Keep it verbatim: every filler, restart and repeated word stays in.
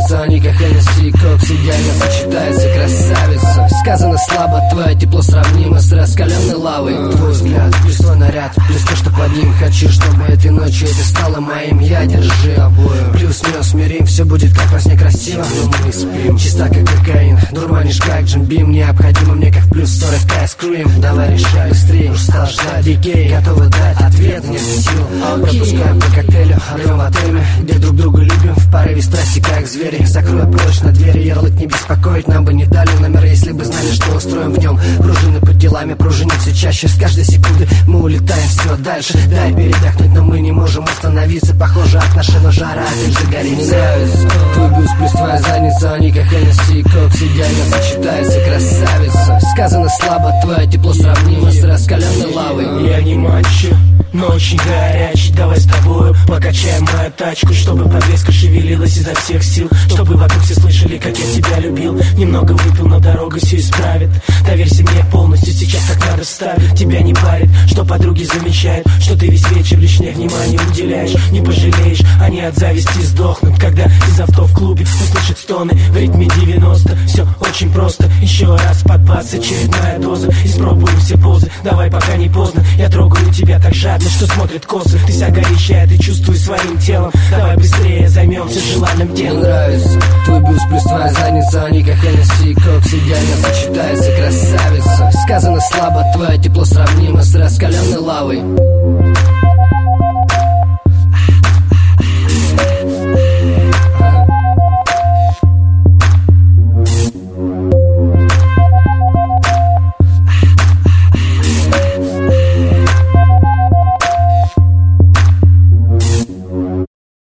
задница, не как Хеннесси, кокс идеально сочетается, красавица. Сказано слабо, твое тепло сравнимо с раскаленной лавой. Твой взгляд, плюс твой наряд, плюс то, что под ним. Хочу, чтобы этой ночью это стало моим. Я держи обоим, плюс-минус мирим. Все будет как во сне красиво, но мы не спим. Чисто как кокаин, дурманишь как джимбим. Необходимо мне как плюс сорок айскрим. Давай решай быстрее, устал ждать. Дикей, готовы дать ответ, нет сил. Пропускаем по коктейлю, рвем в отеле, где друг друга любим. В порыве страсти как звери. Закрою прочно двери, ярлык не беспокоить. Нам бы не дали номер, если бы знали, что устроим в нем. Пружины под делами пружинит все чаще. С каждой секунды мы улетаем все дальше. Дай передохнуть, но мы не можем остановиться. Похоже, от нашего жара опять же горит. Мне нравится твой бюст плюс твоя задница, не как Хеннесси, кокс идеально сочетается, красавица. Сказано слабо, твое тепло сравнимо с раскаленной лавой. Я не мальчик, но очень горячий. Давай с тобою покачаем мою тачку, чтобы подвеска шевелилась изо всех сил, чтобы вокруг все слышали, как я тебя любил. Немного выпил, но дорога все исправит. Доверься мне полностью, сейчас как надо ставить. Тебя не парит, что подруги замечают, что ты весь вечер лишнее внимание уделяешь. Не пожалеешь, они от зависти сдохнут, когда из авто в клубе услышат стоны в ритме девяносто. Все очень просто, еще раз под бас, очередная доза. Испробуем все позы, давай пока не поздно. Я трогаю тебя так жадно, что смотрит косы. Ты вся горячая, ты чувствуешь своим телом. Давай быстрее займемся желанным делом. Мне нравится твой бюст плюс твоя задница, не как Хеннесси, кокс идеально сочетается, красавица. Сказано слабо, твое тепло сравнимо с раскаленной лавой.